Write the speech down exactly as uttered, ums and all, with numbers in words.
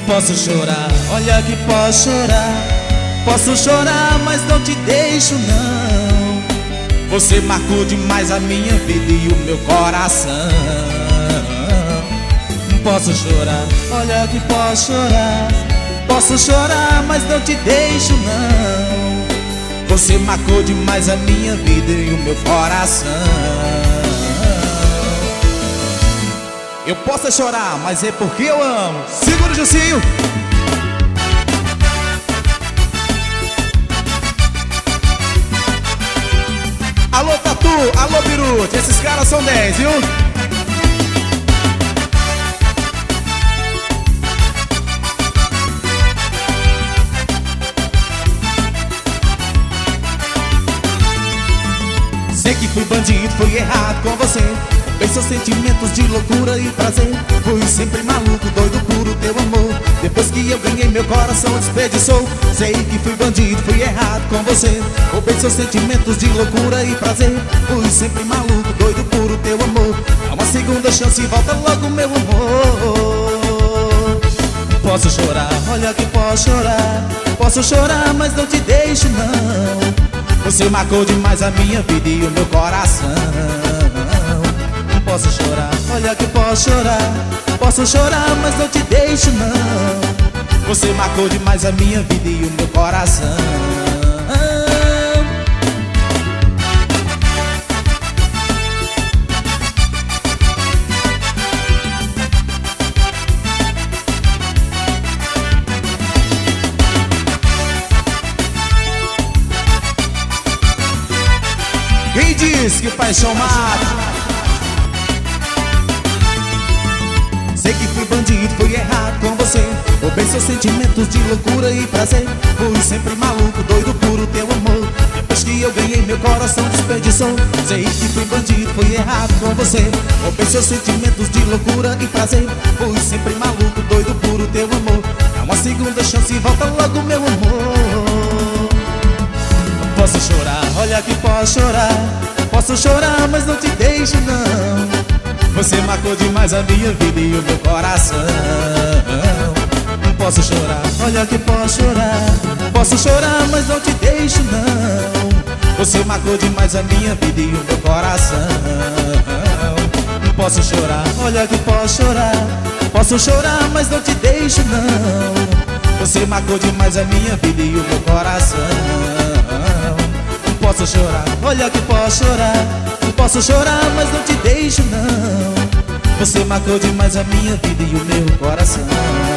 Posso chorar, olha que posso chorar. Posso chorar, mas não te deixo não. Você marcou demais a minha vida e o meu coração. Posso chorar, olha que posso chorar. Posso chorar, mas não te deixo não. Você marcou demais a minha vida e o meu coração. Eu posso chorar, mas é porque eu amo. Segura o Jucinho. Alô Tatu, alô Birute, esses caras são dez, viu? Sei que fui bandido, fui errado com você. Roubei seus sentimentos de loucura e prazer. Fui sempre maluco, doido por o teu amor. Depois que eu ganhei, meu coração desperdiçou. Sei que fui bandido, fui errado com você. Roubei seus sentimentos de loucura e prazer. Fui sempre maluco, doido por o teu amor. Dá uma segunda chance e volta logo, meu amor. Posso chorar, olha que posso chorar. Posso chorar, mas não te deixo não. Você marcou demais a minha vida e o meu coração. Posso chorar, olha que posso chorar. Posso chorar, mas não te deixo não. Você marcou demais a minha vida e o meu coração. Quem diz que paixão mata? Sei que fui bandido, fui errado com você. Roubei seus sentimentos de loucura e prazer. Fui sempre maluco, doido por o teu amor. Depois que eu ganhei, meu coração desperdiçou. Sei que fui bandido, fui errado com você. Roubei seus sentimentos de loucura e prazer. Fui sempre maluco, doido por o teu amor. Dá uma segunda chance e volta logo, meu amor. Posso chorar, olha que posso chorar. Posso chorar, mas não te deixo não. Você marcou demais a minha vida e o meu coração. Posso chorar, olha que posso chorar. Posso chorar, mas não te deixo não. Você marcou demais a minha vida e o meu coração. Posso chorar, olha que posso chorar. Posso chorar, mas não te deixo não. Você marcou demais a minha vida e o meu coração. Posso chorar, olha que posso chorar. Posso chorar, mas não te deixo não. Você marcou demais a minha vida e o meu coração.